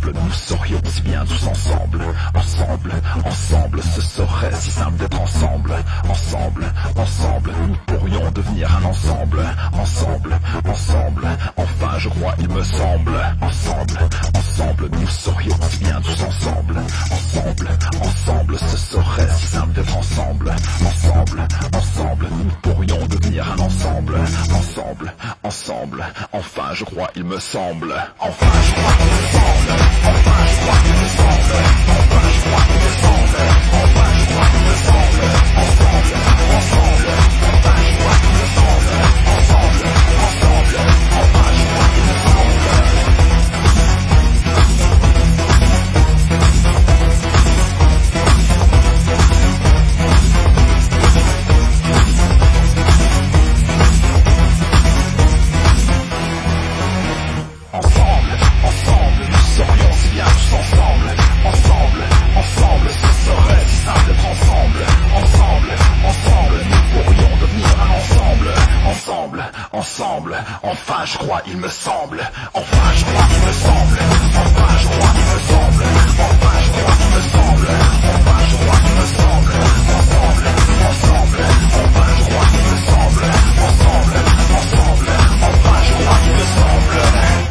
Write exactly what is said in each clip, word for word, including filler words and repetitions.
ensemble, nous serions si bien tous ensemble. Ensemble, ensemble, ce serait si simple d'être ensemble. Ensemble, ensemble, nous pourrions devenir un ensemble. Ensemble, ensemble, enfin je crois il me semble. Ensemble, ensemble, nous serions si bien tous ensemble. Ensemble, ensemble, ce serait si simple d'être ensemble. Ensemble, ensemble, nous pourrions devenir un ensemble. Ensemble, ensemble, enfin je crois il me semble. Enfin je crois qu'il me semble. Enfin je crois qu'il me semble. Enfin je crois qu'il me semble. Enfin je crois qu'il me semble. Ensemble, ensemble, enfin je crois qu'il me semble. Ensemble, ensemble, enfin je crois qu'il me semble. Ensemble, enfin je crois il me semble. Enfin je crois qu'il me semble. Enfin je crois qu'il me semble. Enfin je crois qu'il me semble. Enfin je crois qu'il me semble. Ensemble, ensemble, enfin je crois qu'il me semble. Ensemble, ensemble, enfin je crois qu'il me semble.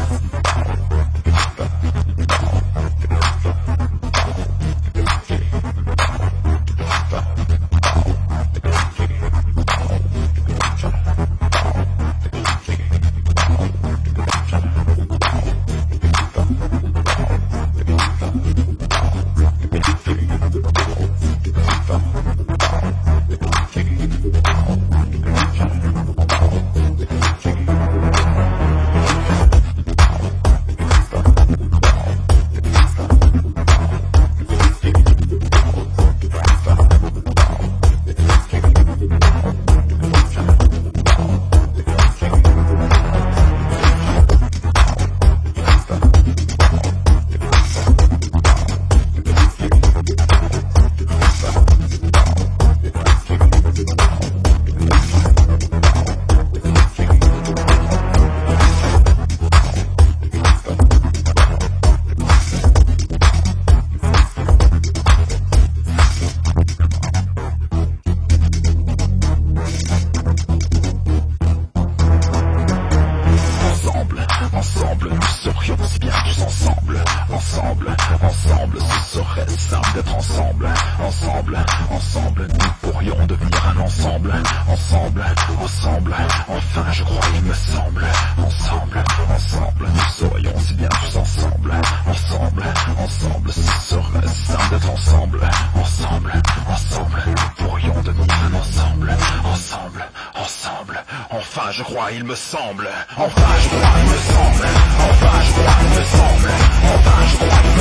Ensemble, nous serions si bien tous ensemble. Ensemble, ensemble, ce serait simple d'être ensemble. Ensemble, ensemble, nous pourrions devenir un ensemble. Ensemble, ensemble, enfin je crois il me semble. Ensemble, ensemble, nous serions si bien tous ensemble. Ensemble, ensemble, ce serait si simple d'être ensemble. Ensemble, ensemble, nous pourrions devenir un ensemble. Ensemble, ensemble, enfin je crois il me semble. Enfin je crois il me semble. Enfin je crois il me semble. Enfin je crois il me semble.